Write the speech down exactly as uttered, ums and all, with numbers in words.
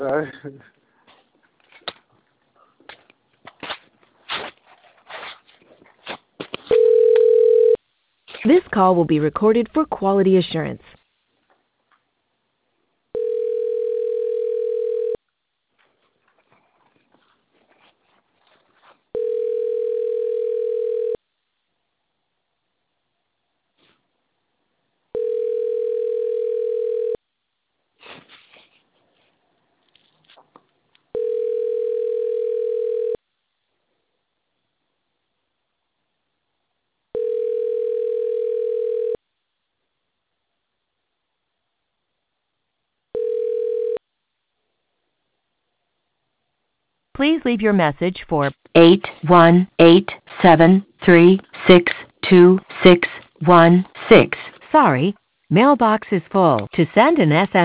Uh, This call will be recorded for quality assurance. Please leave your message for eight one eight seven three six two six one six. Sorry, mailbox is full. To send an S M S